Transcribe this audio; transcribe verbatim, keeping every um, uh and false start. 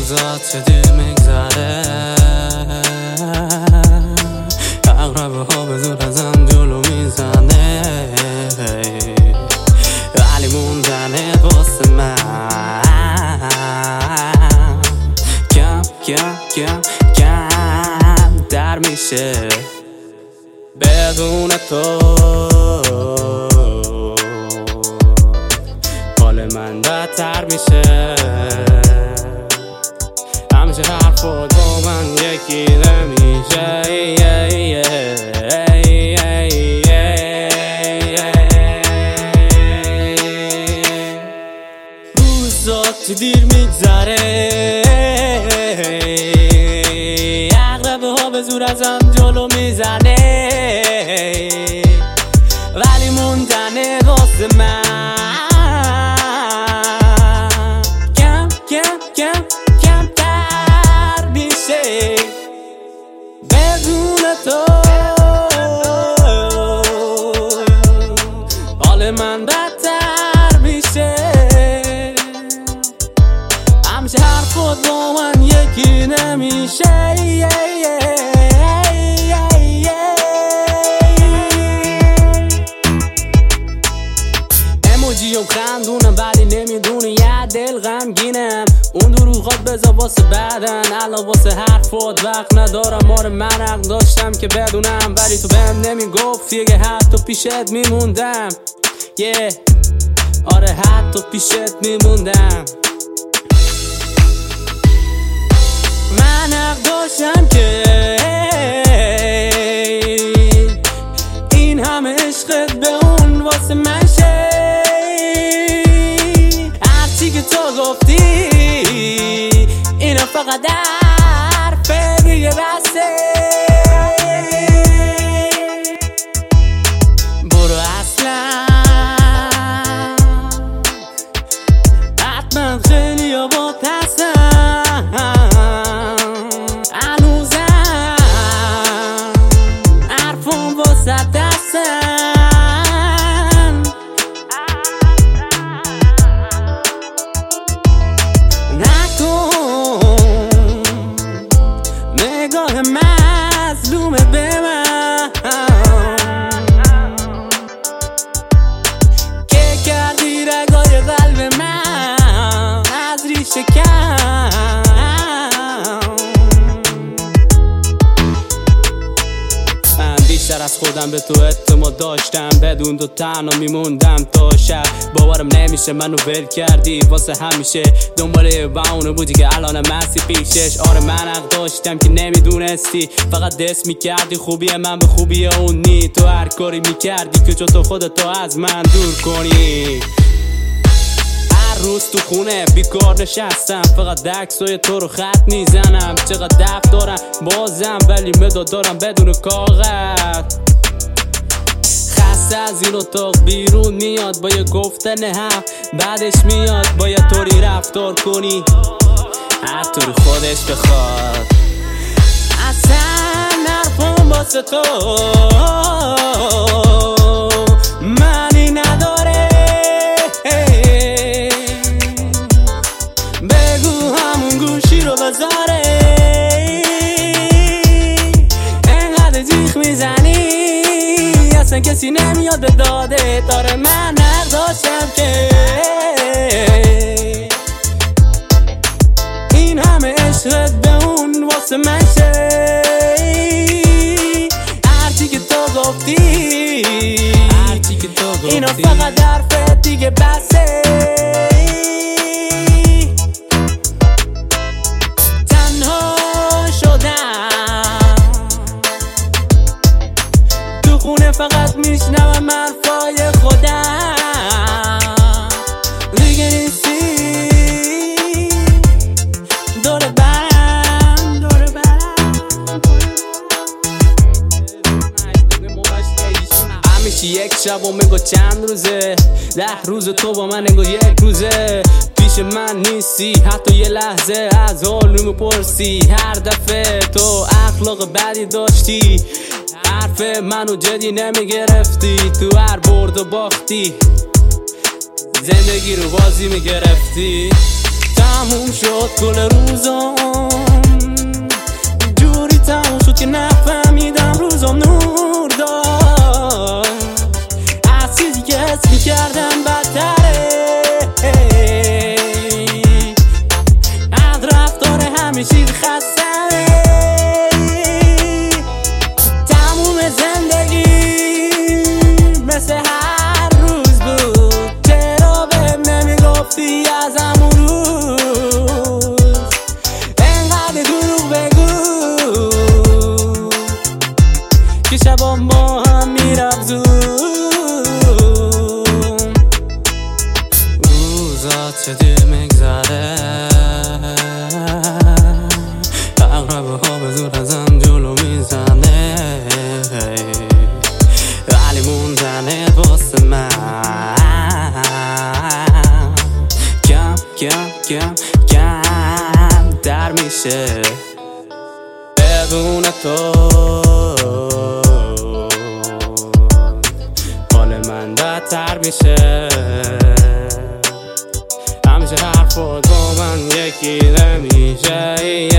روزات چه دیر میگذره، اقربه ها به زور ازم جلو میزنه، ولی موندنه واسه من کم کم کم کم در میشه بدون تو. حال من بدتر میشه، همیشه حرفات با من یکی نمیشه. روزات دیر میگذره، اقربه ها به زور ازم جلو میزنه، ولی موندنه واسه من کم کم کم کم تر میشه بدون تو. حال من بدتر میشه، همیشه حرفات با من یکی نمیشه. اموجیم خندونم ولی نمیدونی یه دل غمگینم. اون دروغات بذار واسه بعدن، الان واسه حرفات وقت ندارم. آره من حق داشتم که بدونم، ولی تو بهم نمیگفتی که حتی پیشت میموندم. yeah. آره حتی پیشت میموندم. من حق داشتم که این همه عشقت به اون واسه من شه. هرچی که تو گفتی اینا فقط حرفه دیگه بسه. برو اصلا حتما خیلی ها با ترسم، هنوزم حرفم واسه دستم. نکن نگاه مظلومه به من که کردی رگای قلب من از ریشه کم. من بیشتر از خودم به تو اعتماد داشتم، بدون تو تنها میموندم تا شب. باورم نمیشه منو ول کردی واسه همیشه، دنباله بهونه بودی که الانم هستی پیشش. آره من حق داشتم که نمیدونستی، فقط دست میکردی خوبی من به خوبی اون نی. تو هر کاری میکردی که تو خودتو از من دور کنی. هر روز تو خونه بیکار نشستم، فقط عکسای تو رو خط میزنم. چقدر دفع دارم بازم ولی مداد دارم بدون کاغذ. خسته از این اتاق بیرون میاد با یه گفتن هم، بعدش میاد با یه طوری رفتار کنی هر طوری خودش بخواد. اصلا حرفم واسه تو معنی نداره. بگو همون گوشی رو بذاره، انقدر جیغ میزنی اصلا کسی نمیاد به داده. داره من حق داشتم که این همه عشقت به اون واسه من شه. هرچی که تو گفتی اینا فقط حرفت دیگه بسه. تنها شدم تو خونه، فقط میشنوم حرفای خودم. دیگه نیستی دور برم دور برم. همیشه یک شب و میگو چند روزه، ده روز تو با من انگار یک روزه. پیش من نیستی حتی یه لحظه، از حال میپرسی هر دفعه. تو اخلاق بدی داشتی، حرف منو جدی نمیگرفتی. تو هر برد و باختی زندگی رو بازی میگرفتی. تموم شد کل روزم، جوری تموم شد که نفهمیدم روزم نور داد از چیزی که حس میکردم بدتره، از رفتار همه چیز خستمه. تموم زندگی مثل هر روز بود، چرا بهم نمیگفتی از همون روز انقدر دروغ بگو که شبام با هم میرفت زود. روزات چه دیر میگذره، اقربه ها به زور ازم جلو میزنه، ولی موندنت واسه من کم کم کم کم در میشه بدون تو. حال من بدتر میشه، همیشه حرفات با من یکی نمیشه.